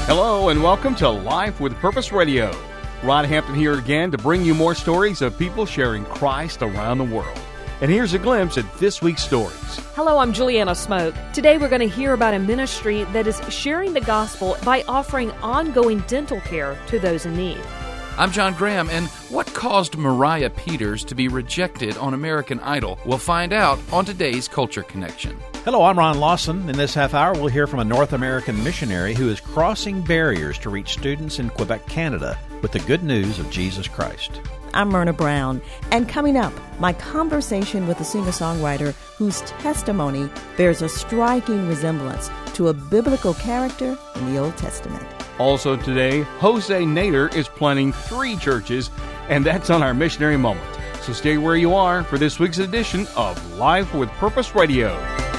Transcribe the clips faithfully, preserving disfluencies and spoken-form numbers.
Hello and welcome to Life with Purpose Radio. Rod Hampton here again to bring you more stories of people sharing Christ around the world. And here's a glimpse at this week's stories. Hello, I'm Juliana Smoke. Today we're going to hear about a ministry that is sharing the gospel by offering ongoing dental care to those in need. I'm John Graham, and what caused Mariah Peters to be rejected on American Idol? We'll find out on today's Culture Connection. Hello, I'm Ron Lawson. In this half hour, we'll hear from a North American missionary who is crossing barriers to reach students in Quebec, Canada, with the good news of Jesus Christ. I'm Myrna Brown, and coming up, my conversation with a singer-songwriter whose testimony bears a striking resemblance to a biblical character in the Old Testament. Also today, Jose Nader is planting three churches, and that's on our missionary moment. So stay where you are for this week's edition of Life with Purpose Radio.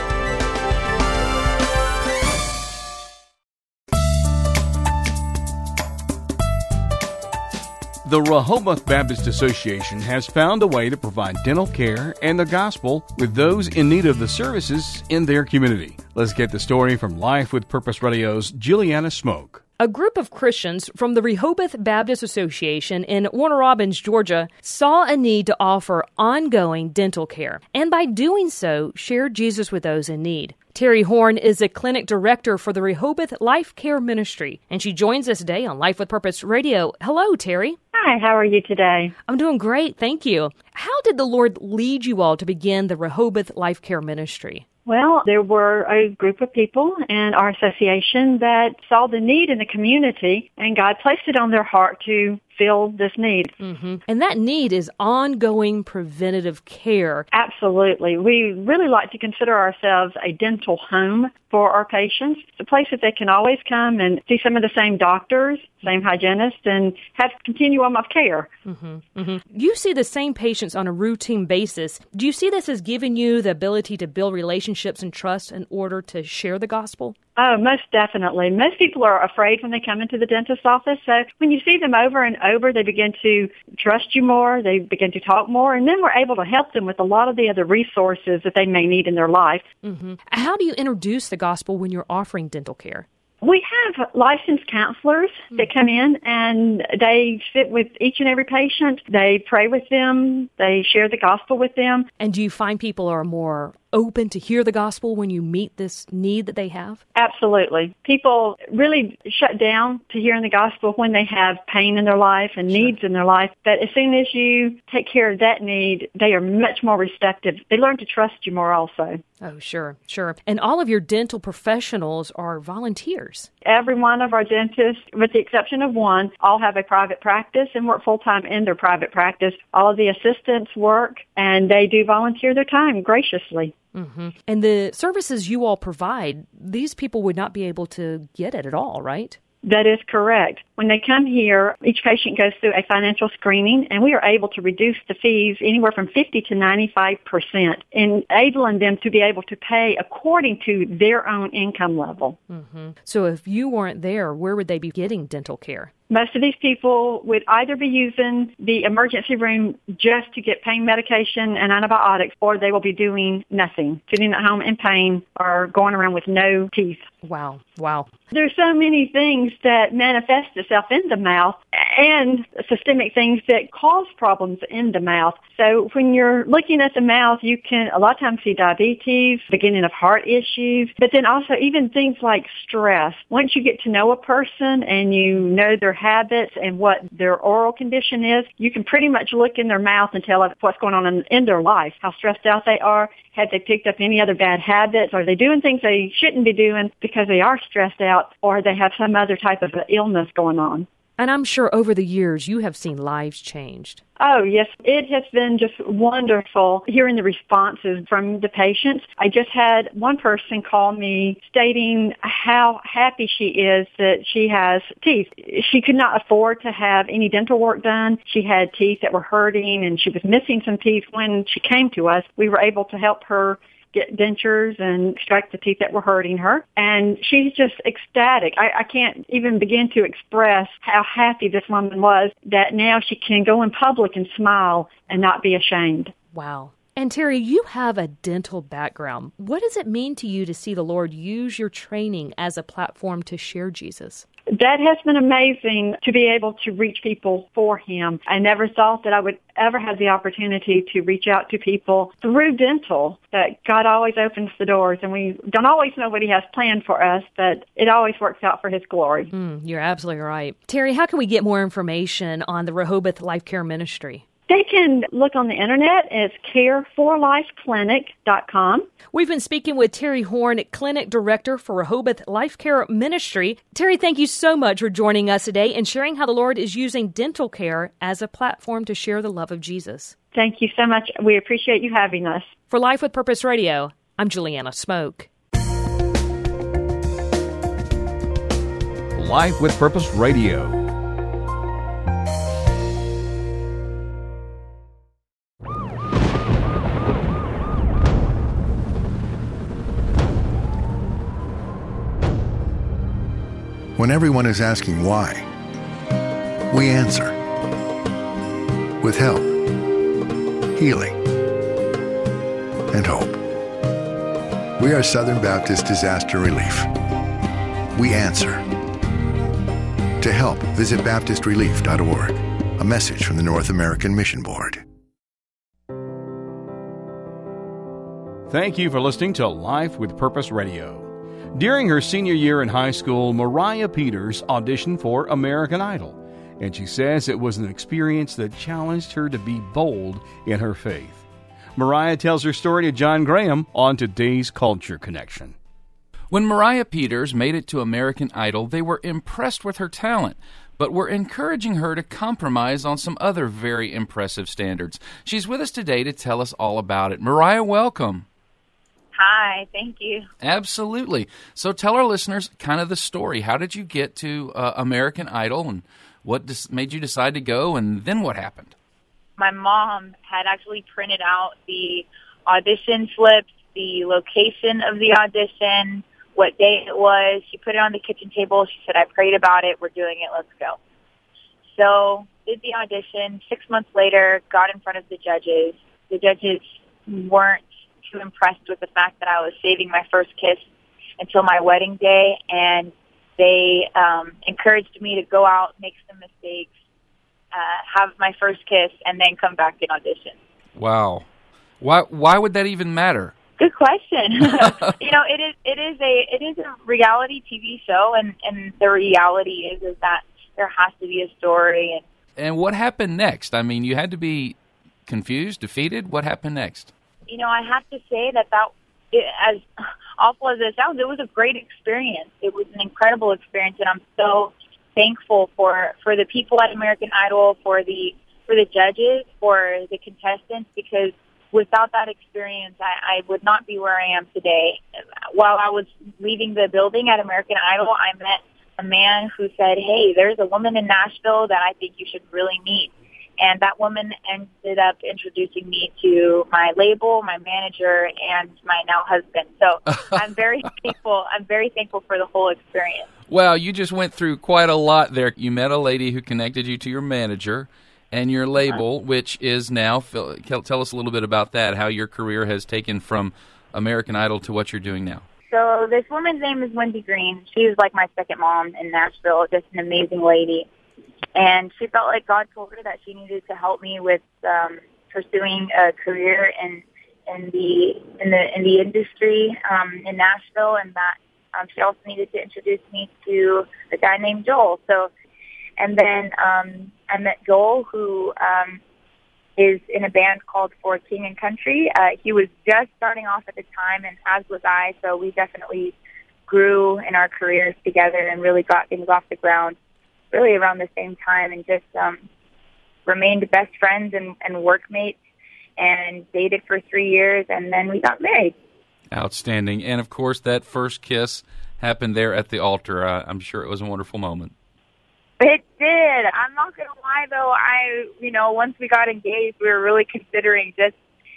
The Rehoboth Baptist Association has found a way to provide dental care and the gospel with those in need of the services in their community. Let's get the story from Life with Purpose Radio's Juliana Smoke. A group of Christians from the Rehoboth Baptist Association in Warner Robins, Georgia, saw a need to offer ongoing dental care, and by doing so, shared Jesus with those in need. Terry Horn is a clinic director for the Rehoboth Life Care Ministry, and she joins us today on Life with Purpose Radio. Hello, Terry. Hi, how are you today? I'm doing great, thank you. How did the Lord lead you all to begin the Rehoboth Life Care Ministry? Well, there were a group of people in our association that saw the need in the community, and God placed it on their heart to fill this need. Mm-hmm. And that need is ongoing preventative care. Absolutely. We really like to consider ourselves a dental home for our patients. It's a place that they can always come and see some of the same doctors, same hygienists, and have continuum of care. Mm-hmm. Mm-hmm. You see the same patients on a routine basis. Do you see this as giving you the ability to build relationships and trust in order to share the gospel? Oh, most definitely. Most people are afraid when they come into the dentist's office. So when you see them over and over, they begin to trust you more. They begin to talk more. And then we're able to help them with a lot of the other resources that they may need in their life. Mm-hmm. How do you introduce the gospel when you're offering dental care? We have licensed counselors that come in, and they sit with each and every patient. They pray with them. They share the gospel with them. And do you find people are more open to hear the gospel when you meet this need that they have? Absolutely. People really shut down to hearing the gospel when they have pain in their life and Sure. needs in their life. But as soon as you take care of that need, they are much more receptive. They learn to trust you more also. Oh, sure, sure. And all of your dental professionals are volunteers. Every one of our dentists, with the exception of one, all have a private practice and work full-time in their private practice. All of the assistants work, and they do volunteer their time graciously. Mm-hmm. And the services you all provide, these people would not be able to get it at all, right? That is correct. When they come here, each patient goes through a financial screening, and we are able to reduce the fees anywhere from fifty to ninety-five percent, enabling them to be able to pay according to their own income level. Mm-hmm. So if you weren't there, where would they be getting dental care? Most of these people would either be using the emergency room just to get pain medication and antibiotics, or they will be doing nothing, sitting at home in pain or going around with no teeth. Wow, wow. There's so many things that manifest itself in the mouth and systemic things that cause problems in the mouth. So when you're looking at the mouth, you can a lot of times see diabetes, beginning of heart issues, but then also even things like stress. Once you get to know a person and you know their habits and what their oral condition is, you can pretty much look in their mouth and tell what's going on in, in their life, how stressed out they are, have they picked up any other bad habits, are they doing things they shouldn't be doing because they are stressed out, or they have some other type of illness going on. And I'm sure over the years you have seen lives changed. Oh, yes. It has been just wonderful hearing the responses from the patients. I just had one person call me stating how happy she is that she has teeth. She could not afford to have any dental work done. She had teeth that were hurting, and she was missing some teeth. When she came to us, we were able to help her get dentures and extract the teeth that were hurting her. And she's just ecstatic. I, I can't even begin to express how happy this woman was that now she can go in public and smile and not be ashamed. Wow. And Terry, you have a dental background. What does it mean to you to see the Lord use your training as a platform to share Jesus? That has been amazing to be able to reach people for him. I never thought that I would ever have the opportunity to reach out to people through dental, that God always opens the doors, and we don't always know what he has planned for us, but it always works out for his glory. Mm, you're absolutely right. Terry, how can we get more information on the Rehoboth Life Care Ministry? They can look on the internet. It's care for life clinic dot com. We've been speaking with Terry Horn, Clinic Director for Rehoboth Life Care Ministry. Terry, thank you so much for joining us today and sharing how the Lord is using dental care as a platform to share the love of Jesus. Thank you so much. We appreciate you having us. For Life with Purpose Radio, I'm Juliana Smoke. Life with Purpose Radio. When everyone is asking why, we answer with help, healing, and hope. We are Southern Baptist Disaster Relief. We answer. To help, visit baptist relief dot org. A message from the North American Mission Board. Thank you for listening to Life with Purpose Radio. During her senior year in high school, Mariah Peters auditioned for American Idol, and she says it was an experience that challenged her to be bold in her faith. Mariah tells her story to John Graham on today's Culture Connection. When Mariah Peters made it to American Idol, they were impressed with her talent, but were encouraging her to compromise on some other very impressive standards. She's with us today to tell us all about it. Mariah, welcome. Hi, thank you. Absolutely. So tell our listeners kind of the story. How did you get to uh, American Idol, and what dis- made you decide to go, and then what happened? My mom had actually printed out the audition slips, the location of the audition, what day it was. She put it on the kitchen table. She said, I prayed about it. We're doing it. Let's go. So did the audition. Six months later, got in front of the judges. The judges weren't too impressed with the fact that I was saving my first kiss until my wedding day, and they um, encouraged me to go out, make some mistakes, uh, have my first kiss, and then come back and audition. Wow. Why why would that even matter? Good question. you know, it is it is a it is a reality T V show, and, and the reality is is that there has to be a story. And and what happened next? I mean, you had to be confused, defeated. What happened next? You know, I have to say that that, it, as awful as it sounds, it was a great experience. It was an incredible experience, and I'm so thankful for, for the people at American Idol, for the for the judges, for the contestants, because without that experience, I, I would not be where I am today. While I was leaving the building at American Idol, I met a man who said, hey, there's a woman in Nashville that I think you should really meet. And that woman ended up introducing me to my label, my manager, and my now husband. So I'm very thankful. I'm very thankful for the whole experience. Well, you just went through quite a lot there. You met a lady who connected you to your manager and your label, which is now, tell us a little bit about that, how your career has taken from American Idol to what you're doing now. So this woman's name is Wendy Green. She's like my second mom in Nashville, just an amazing lady. And she felt like God told her that she needed to help me with um, pursuing a career in in the in the in the industry um, in Nashville, and that um, she also needed to introduce me to a guy named Joel. So, and then um, I met Joel, who um, is in a band called For King and Country. Uh, he was just starting off at the time, and as was I. So we definitely grew in our careers together and really got things off the ground really around the same time, and just um, remained best friends and, and workmates, and dated for three years, and then we got married. Outstanding. And, of course, that first kiss happened there at the altar. Uh, I'm sure it was a wonderful moment. It did. I'm not going to lie, though. I, you know, once we got engaged, we were really considering just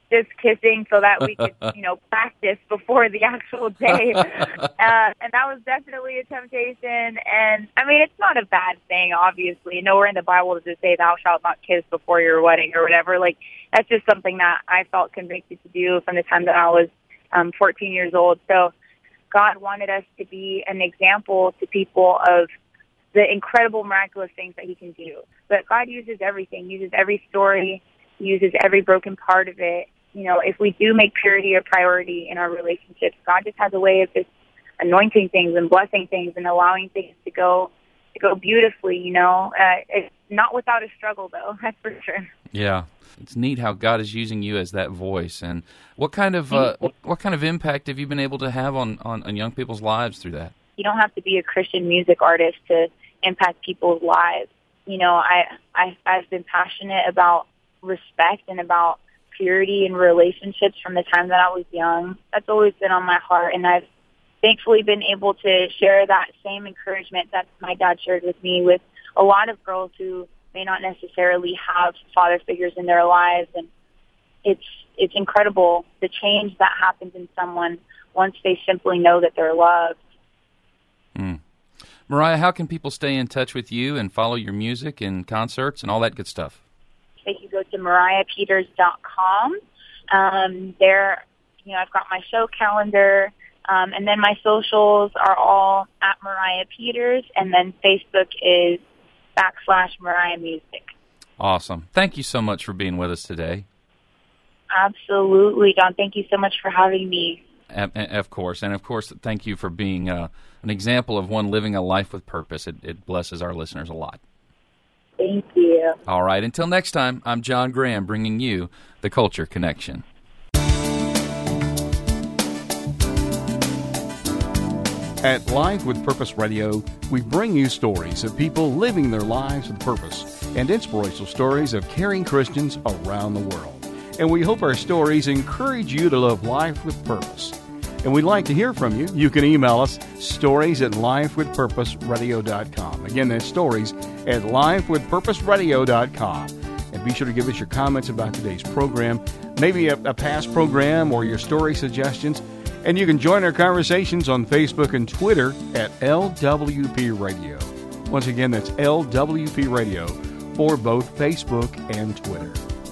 just kissing so that we could, you know, practice before the actual day. Uh, and that was definitely a temptation. And, I mean, it's not a bad thing, obviously. Nowhere in the Bible does it say, thou shalt not kiss before your wedding or whatever. Like, that's just something that I felt convicted to do from the time that I was um, fourteen years old. So God wanted us to be an example to people of the incredible, miraculous things that he can do. But God uses everything, uses every story, uses every broken part of it. You know, if we do make purity a priority in our relationships, God just has a way of just anointing things and blessing things and allowing things to go to go beautifully, you know. Uh, it's not without a struggle, though, that's for sure. Yeah. It's neat how God is using you as that voice. And what kind of uh, what kind of impact have you been able to have on, on, on young people's lives through that? You don't have to be a Christian music artist to impact people's lives. You know, I, I, I've been passionate about respect and about purity in relationships from the time that I was young. That's always been on my heart, and I've thankfully been able to share that same encouragement that my dad shared with me with a lot of girls who may not necessarily have father figures in their lives. And it's it's incredible the change that happens in someone once they simply know that they're loved. Mm. Mariah, how can people stay in touch with you and follow your music and concerts and all that good stuff? They can go to mariah peters dot com. Um, there, you know, I've got my show calendar, um, and then my socials are all at Mariah Peters, and then Facebook is backslash Mariah Music. Awesome. Thank you so much for being with us today. Absolutely, John. Thank you so much for having me. Of course, and of course, thank you for being uh, an example of one living a life with purpose. It, it blesses our listeners a lot. Thank you. All right, until next time, I'm John Graham, bringing you The Culture Connection. At Life with Purpose Radio, we bring you stories of people living their lives with purpose and inspirational stories of caring Christians around the world. And we hope our stories encourage you to live life with purpose. And we'd like to hear from you. You can email us, stories at life with purpose radio dot com. Again, that's stories at life with purpose radio dot com. And be sure to give us your comments about today's program, maybe a, a past program or your story suggestions. And you can join our conversations on Facebook and Twitter at L W P Radio. Once again, that's L W P Radio for both Facebook and Twitter.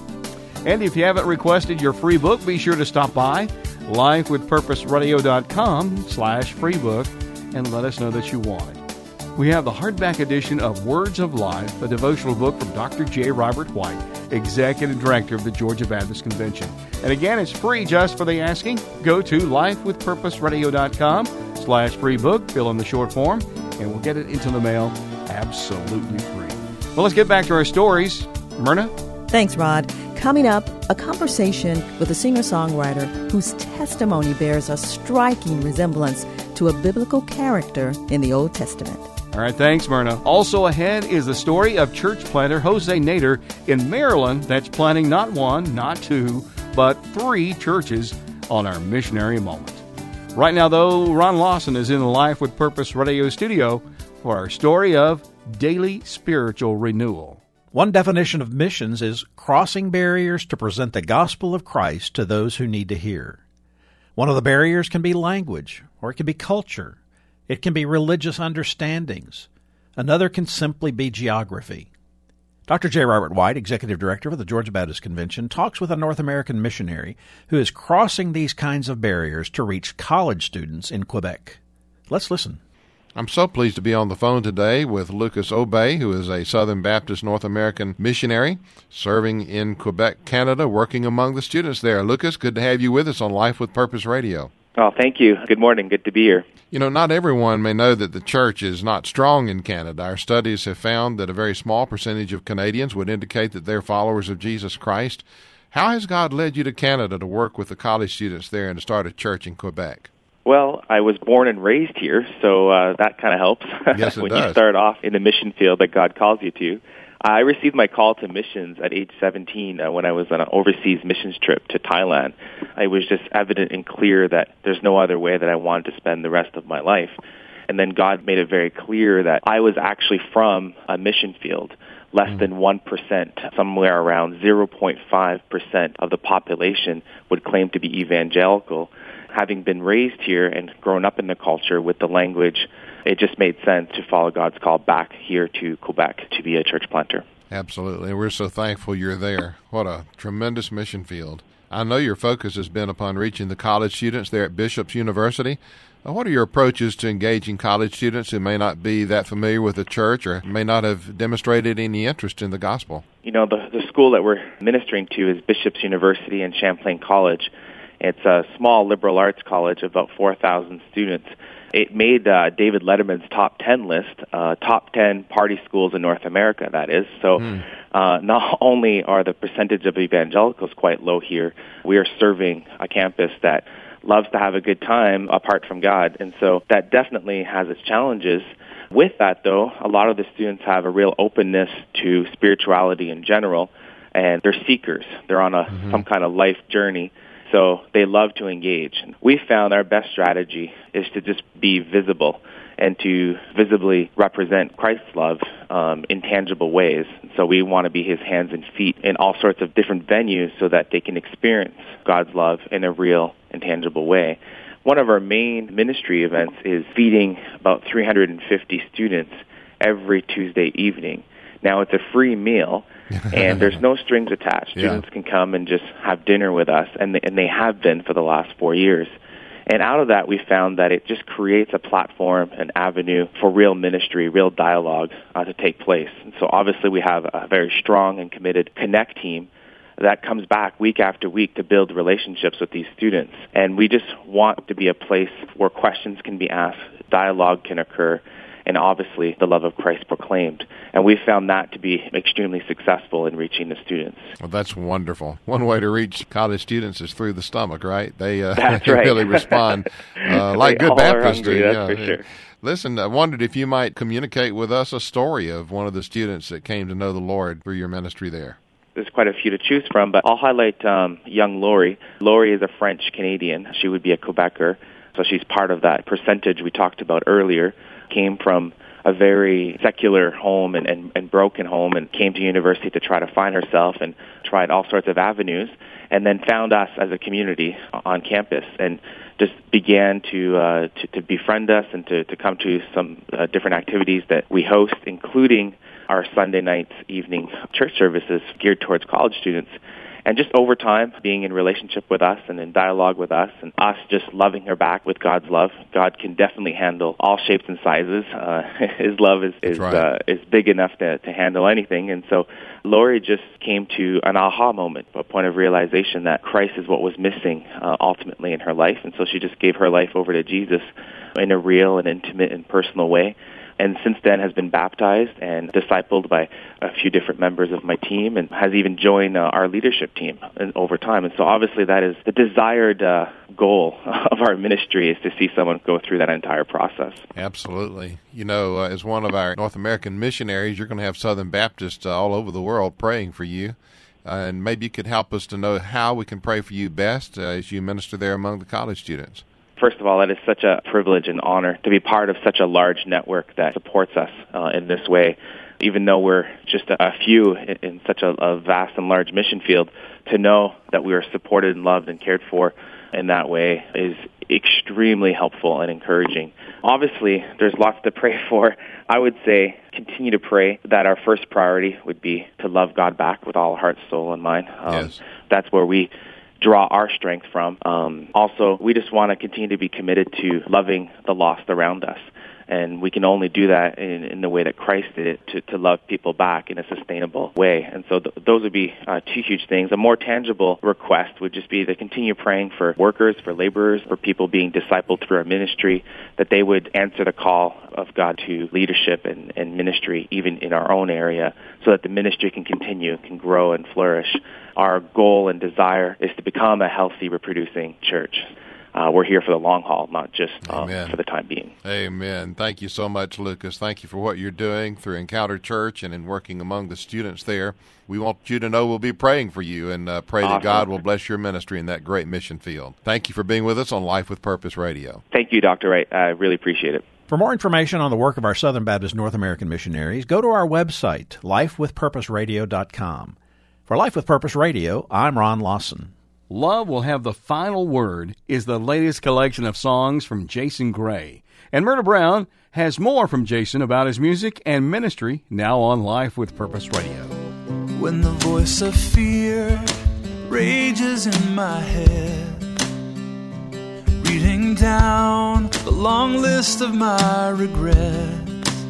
And if you haven't requested your free book, be sure to stop by life with purpose radio dot com slash free book and let us know that you want it. We have the hardback edition of Words of Life, a devotional book from Doctor J. Robert White, Executive Director of the Georgia Baptist Convention. And again, it's free just for the asking. Go to life with purpose radio dot com slash free book, fill in the short form, and we'll get it into the mail absolutely free. Well, let's get back to our stories. Myrna? Thanks, Rod. Coming up, a conversation with a singer-songwriter whose testimony bears a striking resemblance to a biblical character in the Old Testament. All right, thanks, Myrna. Also ahead is the story of church planter Jose Nader in Maryland that's planting not one, not two, but three churches on our missionary moment. Right now, though, Ron Lawson is in the Life with Purpose radio studio for our story of daily spiritual renewal. One definition of missions is crossing barriers to present the gospel of Christ to those who need to hear. One of the barriers can be language, or it can be culture. It can be religious understandings. Another can simply be geography. Doctor J. Robert White, Executive Director of the Georgia Baptist Convention, talks with a North American missionary who is crossing these kinds of barriers to reach college students in Quebec. Let's listen. I'm so pleased to be on the phone today with Lucas Obey, who is a Southern Baptist North American missionary serving in Quebec, Canada, working among the students there. Lucas, good to have you with us on Life with Purpose Radio. Oh, thank you. Good morning. Good to be here. You know, not everyone may know that the church is not strong in Canada. Our studies have found that a very small percentage of Canadians would indicate that they're followers of Jesus Christ. How has God led you to Canada to work with the college students there and to start a church in Quebec? Well, I was born and raised here, so uh, that kind of helps. Yes, it when does. You start off in the mission field that God calls you to. I received my call to missions at age seventeen uh, when I was on an overseas missions trip to Thailand. It was just evident and clear that there's no other way that I wanted to spend the rest of my life. And then God made it very clear that I was actually from a mission field. less mm. than one percent, somewhere around zero point five percent of the population would claim to be evangelical. Having been raised here and grown up in the culture with the language, it just made sense to follow God's call back here to Quebec to be a church planter. Absolutely. We're so thankful you're there. What a tremendous mission field. I know your focus has been upon reaching the college students there at Bishop's University. What are your approaches to engaging college students who may not be that familiar with the church or may not have demonstrated any interest in the gospel? You know, the, the school that we're ministering to is Bishop's University and Champlain College. It's a small liberal arts college of about four thousand students. It made uh, David Letterman's top ten list, uh, top ten party schools in North America, that is. So mm. uh, not only are the percentage of evangelicals quite low here, we are serving a campus that loves to have a good time apart from God. And so that definitely has its challenges. With that, though, a lot of the students have a real openness to spirituality in general, and they're seekers. They're on a mm-hmm. some kind of life journey. So they love to engage. We found our best strategy is to just be visible and to visibly represent Christ's love um, in tangible ways. So we want to be his hands and feet in all sorts of different venues so that they can experience God's love in a real and tangible way. One of our main ministry events is feeding about three hundred fifty students every Tuesday evening. Now, it's a free meal, and there's no strings attached. Yeah. Students can come and just have dinner with us, and they, and they have been for the last four years. And out of that, we found that it just creates a platform, an avenue for real ministry, real dialogue uh, to take place. And so obviously we have a very strong and committed Connect team that comes back week after week to build relationships with these students. And we just want to be a place where questions can be asked, dialogue can occur, and obviously the love of Christ proclaimed. And we found that to be extremely successful in reaching the students. Well, that's wonderful. One way to reach college students is through the stomach, right? They, uh, that's they right. really respond uh, like they good all Baptists hungry, do. that's Yeah. for sure. Listen, I wondered if you might communicate with us a story of one of the students that came to know the Lord through your ministry there. There's quite a few to choose from, but I'll highlight um, young Lori. Lori is a French-Canadian. She would be a Quebecer, so she's part of that percentage we talked about earlier. Came from a very secular home and, and, and broken home and came to university to try to find herself and tried all sorts of avenues and then found us as a community on campus and just began to uh, to, to befriend us and to, to come to some uh, different activities that we host, including our Sunday nights evening church services geared towards college students. And just over time, being in relationship with us and in dialogue with us and us just loving her back with God's love. God can definitely handle all shapes and sizes. Uh, his love is is, right. uh, is big enough to, to handle anything. And so Lori just came to an aha moment, a point of realization that Christ is what was missing uh, ultimately in her life. And so she just gave her life over to Jesus in a real and intimate and personal way. And since then has been baptized and discipled by a few different members of my team and has even joined uh, our leadership team over time. And so obviously that is the desired uh, goal of our ministry, is to see someone go through that entire process. Absolutely. You know, uh, as one of our North American missionaries, you're going to have Southern Baptists uh, all over the world praying for you. Uh, and maybe you could help us to know how we can pray for you best uh, as you minister there among the college students. First of all, it is such a privilege and honor to be part of such a large network that supports us uh, in this way. Even though we're just a few in, in such a, a vast and large mission field, to know that we are supported and loved and cared for in that way is extremely helpful and encouraging. Obviously, there's lots to pray for. I would say continue to pray that our first priority would be to love God back with all heart, soul, and mind. Um, yes. That's where we draw our strength from. Um, also, we just want to continue to be committed to loving the lost around us. And we can only do that in, in the way that Christ did it, to, to love people back in a sustainable way. And so th- those would be uh, two huge things. A more tangible request would just be to continue praying for workers, for laborers, for people being discipled through our ministry, that they would answer the call of God to leadership and, and ministry, even in our own area, so that the ministry can continue, can grow and flourish. Our goal and desire is to become a healthy, reproducing church. Uh, we're here for the long haul, not just um, for the time being. Amen. Thank you so much, Lucas. Thank you for what you're doing through Encounter Church and in working among the students there. We want you to know we'll be praying for you and uh, pray awesome. that God will bless your ministry in that great mission field. Thank you for being with us on Life with Purpose Radio. Thank you, Doctor Wright. I really appreciate it. For more information on the work of our Southern Baptist North American missionaries, go to our website, life with purpose radio dot com. For Life with Purpose Radio, I'm Ron Lawson. Love Will Have the Final Word is the latest collection of songs from Jason Gray. And Myrna Brown has more from Jason about his music and ministry now on Life with Purpose Radio. When the voice of fear rages in my head, reading down the long list of my regrets,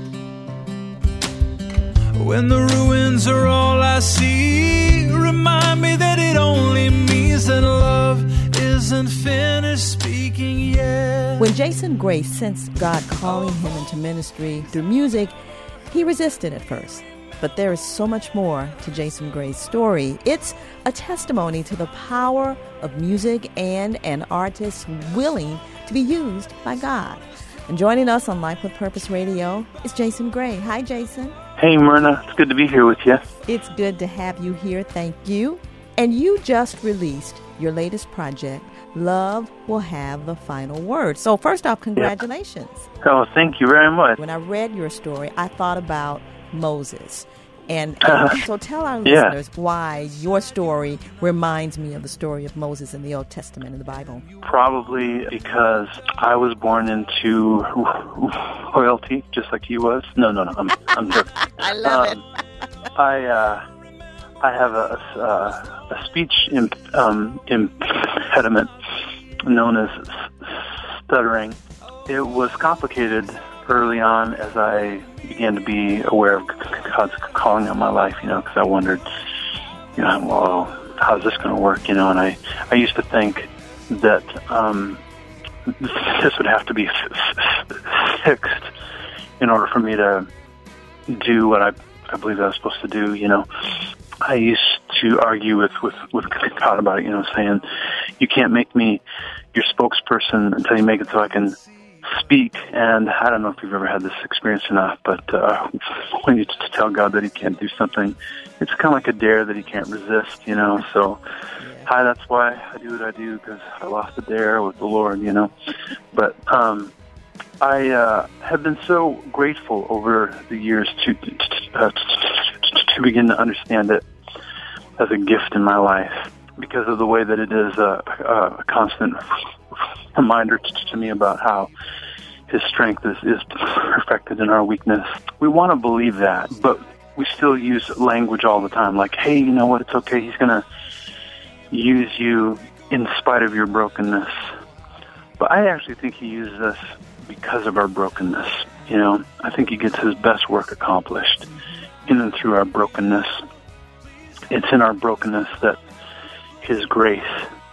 when the ruins are all I see, remind me that it only means that love isn't finished speaking yet. When Jason Gray sensed God calling him into ministry through music, he resisted at first. But there is so much more to Jason Gray's story. It's a testimony to the power of music and an artist willing to be used by God. And joining us on Life with Purpose Radio is Jason Gray. Hi, Jason. Hey, Myrna. It's good to be here with you. It's good to have you here. Thank you. And you just released your latest project, Love Will Have the Final Word. So first off, congratulations. Yeah. Oh, thank you very much. When I read your story, I thought about Moses. And uh, so tell our yeah. listeners why your story reminds me of the story of Moses in the Old Testament in the Bible. Probably because I was born into royalty, just like he was. No, no, no, I'm, I'm joking. I love um, it. I, uh, I have a, a, a speech imp, um, impediment known as stuttering. It was complicated early on as I began to be aware of God's calling on my life, you know, because I wondered, you know, well, how's this going to work, you know, and I, I used to think that um, this would have to be f- fixed in order for me to do what I, I believe I was supposed to do, you know. I used to argue with, with, with God about it, you know, saying, you can't make me your spokesperson until you make it so I can speak. And I don't know if you've ever had this experience or not, but uh, when you just tell God that he can't do something, it's kind of like a dare that he can't resist, you know. So, hi, that's why I do what I do, because I lost the dare with the Lord, you know. But um, I uh, have been so grateful over the years to uh, to begin to understand it as a gift in my life, because of the way that it is a, a constant reminder to, to me about how his strength is, is perfected in our weakness. We want to believe that, but we still use language all the time, like, hey, you know what, it's okay, he's going to use you in spite of your brokenness. But I actually think he uses us because of our brokenness. You know, I think he gets his best work accomplished in and through our brokenness. It's in our brokenness that his grace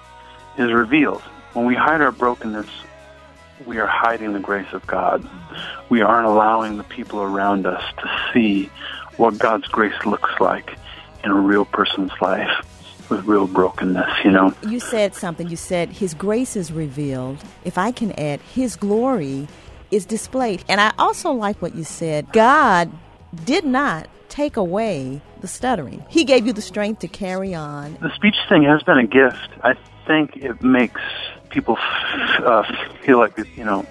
is revealed. When we hide our brokenness, we are hiding the grace of God. We aren't allowing the people around us to see what God's grace looks like in a real person's life with real brokenness, you know. You said something. You said his grace is revealed. If I can add, his glory is displayed. And I also like what you said. God did not take away the stuttering. He gave you the strength to carry on. The speech thing has been a gift. I think it makes people f- uh, feel like, you know,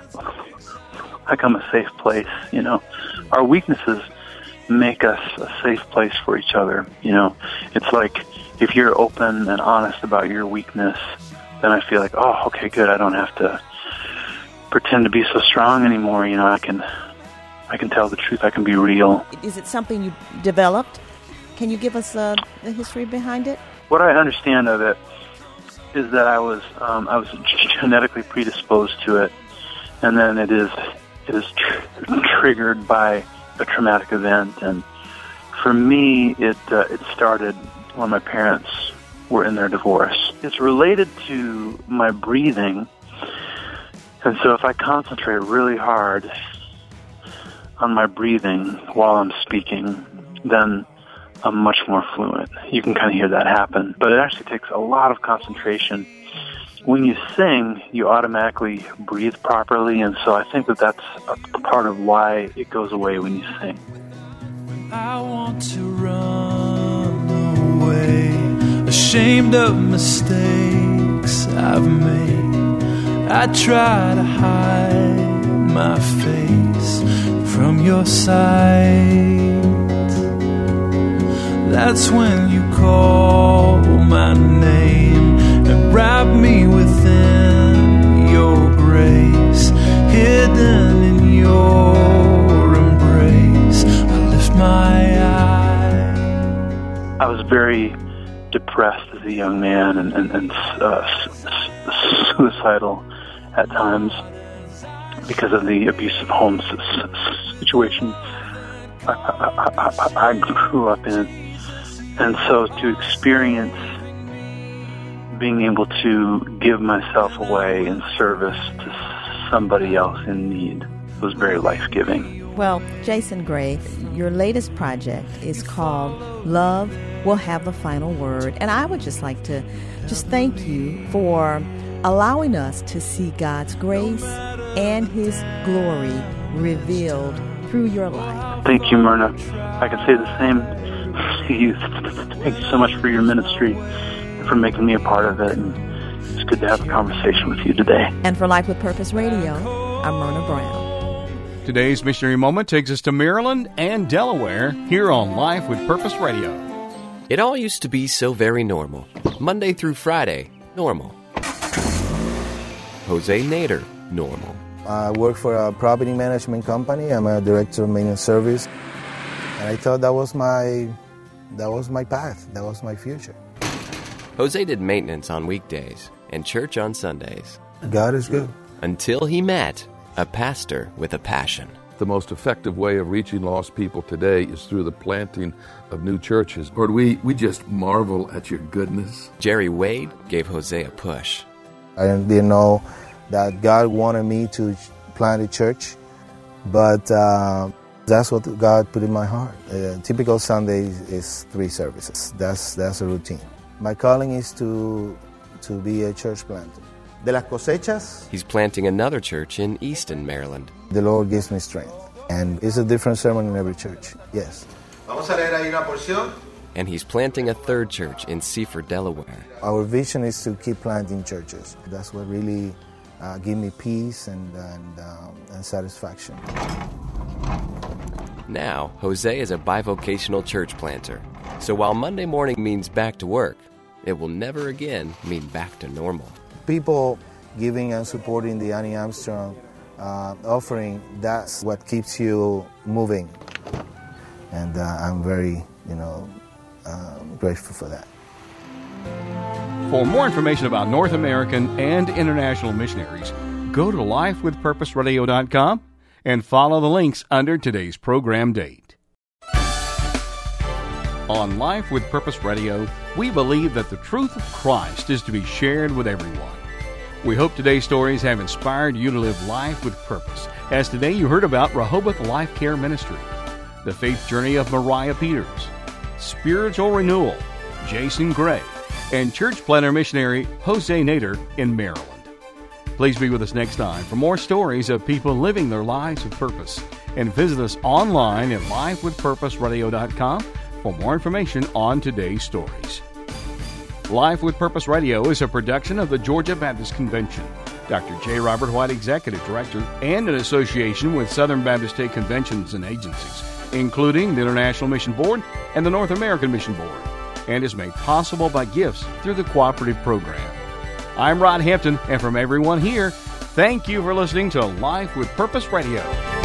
like I'm a safe place, you know. Our weaknesses make us a safe place for each other, you know. It's like if you're open and honest about your weakness, then I feel like, oh, okay, good, I don't have to pretend to be so strong anymore, you know. I can I can tell the truth, I can be real. Is it something you developed? Can you give us uh, the history behind it? What I understand of it is that I was um, I was genetically predisposed to it, and then it is it is tr- triggered by a traumatic event. And for me, it uh, it started when my parents were in their divorce. It's related to my breathing, and so if I concentrate really hard on my breathing while I'm speaking, then I'm much more fluent. You can kind of hear that happen, but it actually takes a lot of concentration. When you sing, you automatically breathe properly, and so I think that that's a part of why it goes away when you sing. When I want to run away, ashamed of mistakes I've made, I try to hide my face from your sight. That's when you call my name and wrap me within your grace, hidden in your embrace. I lift my eyes. I was very depressed as a young man and, and, and uh, suicidal at times because of the abusive home situation I, I, I, I grew up in. And so to experience being able to give myself away in service to somebody else in need was very life-giving. Well, Jason Gray, your latest project is called Love Will Have the Final Word. And I would just like to just thank you for allowing us to see God's grace and His glory revealed through your life. Thank you, Myrna. I can say the same to you. Thank you so much for your ministry and for making me a part of it. And it's good to have a conversation with you today. And for Life with Purpose Radio, I'm Myrna Brown. Today's missionary moment takes us to Maryland and Delaware here on Life with Purpose Radio. It all used to be so very normal. Monday through Friday, normal. Jose Nader, normal. I work for a property management company. I'm a director of maintenance service. And I thought that was my that was my path. That was my future. Jose did maintenance on weekdays and church on Sundays. God is good. Until he met a pastor with a passion. The most effective way of reaching lost people today is through the planting of new churches. Lord, we, we just marvel at your goodness. Jerry Wade gave Jose a push. I didn't know that God wanted me to plant a church, but uh, that's what God put in my heart. Uh, typical Sunday is three services. That's that's a routine. My calling is to to be a church planter. De las cosechas. He's planting another church in Easton, Maryland. The Lord gives me strength. And it's a different sermon in every church, yes. Vamos a leer ahí una porción. And he's planting a third church in Seaford, Delaware. Our vision is to keep planting churches. That's what really uh, gives me peace and, and, um, and satisfaction. Now, Jose is a bivocational church planter. So while Monday morning means back to work, it will never again mean back to normal. People giving and supporting the Annie Armstrong uh, offering, that's what keeps you moving. And uh, I'm very, you know, uh, grateful for that. For more information about North American and international missionaries, go to life with purpose radio dot com and follow the links under today's program date. On Life with Purpose Radio, we believe that the truth of Christ is to be shared with everyone. We hope today's stories have inspired you to live life with purpose, as today you heard about Rehoboth Life Care Ministry, the faith journey of Mariah Peters, spiritual renewal, Jason Gray, and church planter missionary Jose Nader in Maryland. Please be with us next time for more stories of people living their lives with purpose, and visit us online at life with purpose radio dot com for more information on today's stories. Life with Purpose Radio is a production of the Georgia Baptist Convention. Doctor J. Robert White, Executive Director, and in association with Southern Baptist State Conventions and agencies, including the International Mission Board and the North American Mission Board, and is made possible by gifts through the Cooperative Program. I'm Rod Hampton, and from everyone here, thank you for listening to Life with Purpose Radio.